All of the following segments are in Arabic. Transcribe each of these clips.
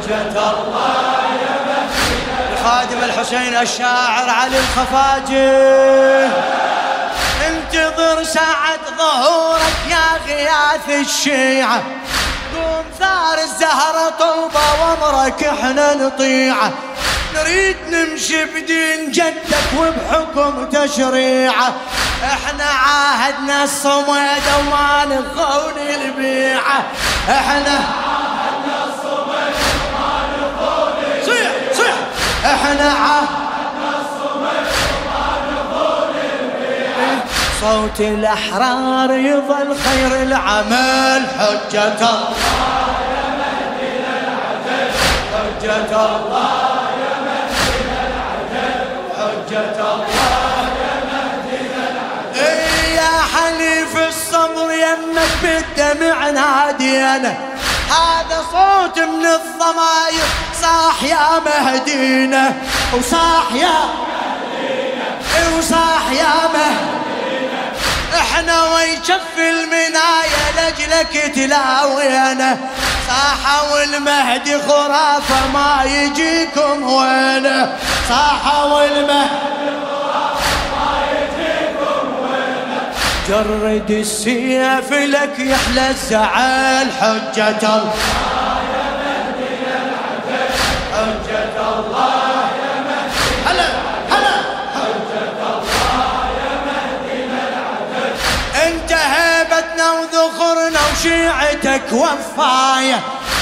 حجة الله يا مهدي خادم الحسين الشاعر علي الخفاجي. انتظر ساعة ظهورك يا غياث الشيعة، قوم ثار الزهرة طوبة وامرك احنا نطيعه، نريد نمشي بدين جدك وبحكم تشريعه، احنا عاهدنا الصمد وما نخون البيعه، احنا عاهدنا الصمد وما نخون البيعه، صيح صيح، احنا عاهدنا الصمد وما نخون البيعه، صوت الاحرار يظل خير العمل، حجة الله يا مهدي العدل، حجة الله يا حليف الصبر يمك بالدمع نادينا، هذا صوت من الضماير صاح يا مهدينا، وصاح يا مهدينا، وصاح يا مهدينا، احنا ويشف المنايا لاجلك تلاوينا، صاحوا المهدي خرافة ما يجيكم وينه، صاحوا المهدي خرافة ما يجيكم وينه، جرد السيف لك يحلى الزعل، حجة الله يا مهدي العدل، حجة الله يا مهدي، هلا هلا، حجة الله يا مهدي العدل، انت هيبتنا وذخرنا وشيعتك وفاية،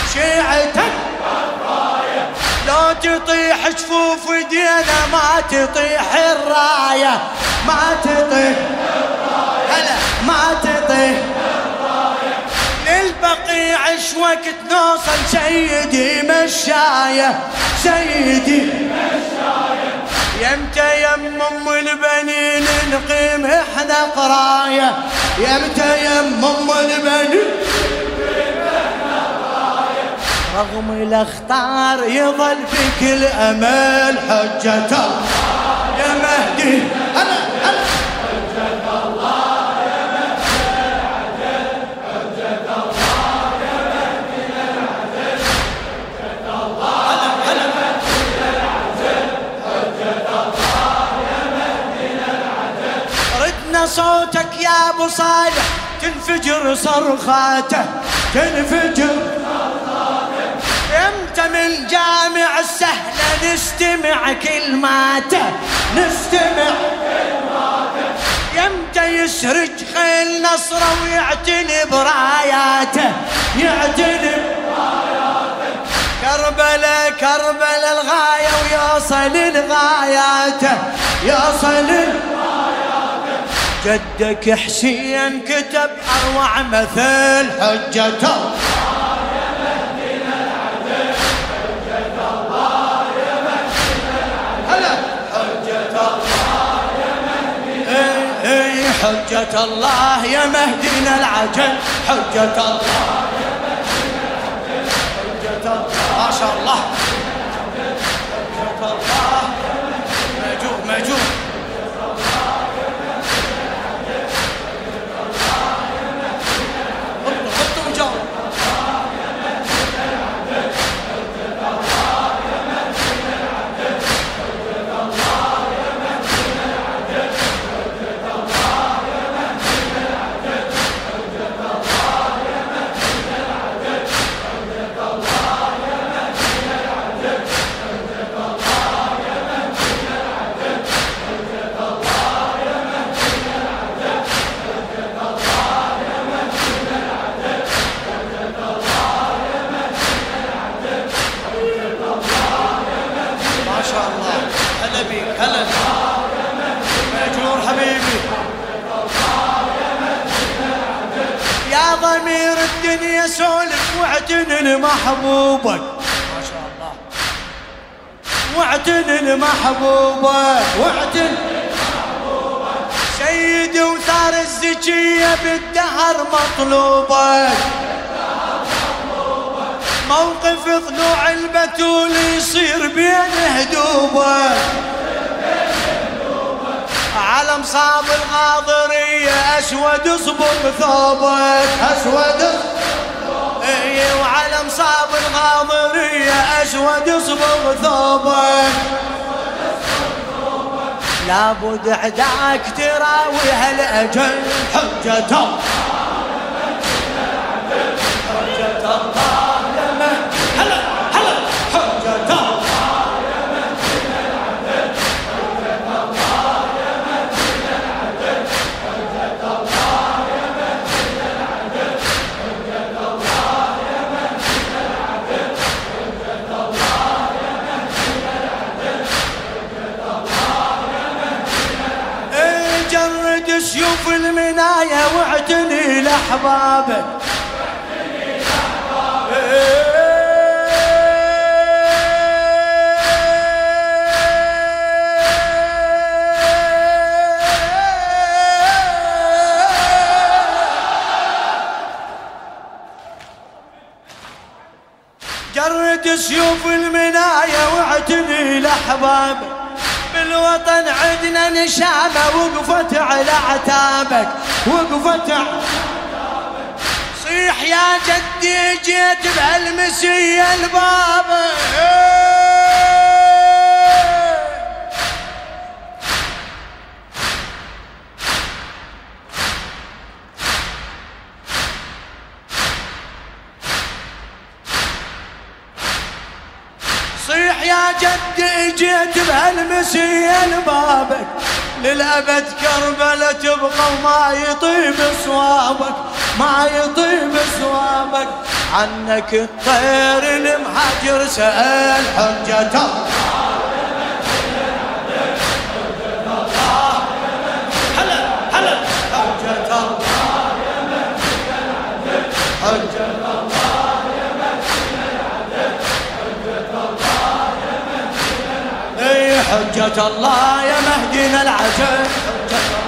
شيعتك وفاية، لو تطيح جفوف دينا ما تطيح الراية، ما تطيح الراية، هلا ما تطيح الراية، للبقيع ايش وقت نوصل سيدي مشاية، سيدي مشاية، يمتى يم ام البنين نقيم احنا قراية، يمتى يم ام البنين نقيم احنا قراية، رغم الاخطار يظل فيك الامل، حجة الله يا مهدي، هلا هلا، حجة الله يا مهدي العدل، حجة الله يا مهدي العدل، حجة الله يا مهدي العدل، حجة الله يا مهدي العدل، ردنا صوتك يا ابو صالح تنفجر صرخاته، تنفجر صرخاته، امتى من جامع السهلة نستمع كلماته، نستمع كلماته، يمتى يسرج خيل نصره ويعتني براياته، يعتني براياته، كربلاء كربلاء الغاية ويوصل لغاياته، يوصل لغاياته، جدك حسين كتب أروع مثل، حجة الله يا مهدي العدل، حجة الله يا مهدي العدل، هلا حجة الله يا مهدي، حجة الله يا مهدينا العجل، حجة الله يا مهدينا العجل، حجة الله، ما شاء الله، حجة الله ماجور ماجور، هلا ماجور حبيبي، يا ضمير الدنيا سولف واعتني محبوبك، ما شاء الله، واعتني محبوبك، واعتني محبوبك، سيدي وثار الزكية بالدهر مطلوبك، موقف ضلوع البتول يصير بين هدوبك، على مصاب الغاضرية أسود اصبغ ثوبك، أسود اصبغ ثوبك، وعلى مصاب الغاضرية أسود اصبغ ثوبك لابد عداك تراوي هالأجل حجة الله حجة الله يا من هلا هلا حجة الله يا من العدل حجة الله يا من العدل حجة الله يا من العدل حجة الله يا من العدل حجة الله يا من العدل حجة الله يا من العدل جرد سيوف المنايا واعتني لأحبابك جرد سيوف المنايا واعتني لأحبابك بالوطن عندنا نشامة وقفت على عتابك وقفت على عتابك صيح يا جدي جيت بهالمسية لبابك صيح يا جدي جيت بهالمسية لبابك للأبد كربلة تبقى وما يطيب صوابك ما يطيب صوابك عنك الطير المهاجر سأل حجة الله هلا هلا حجة الله حجة حجة الله يا مهدينا العجل حجة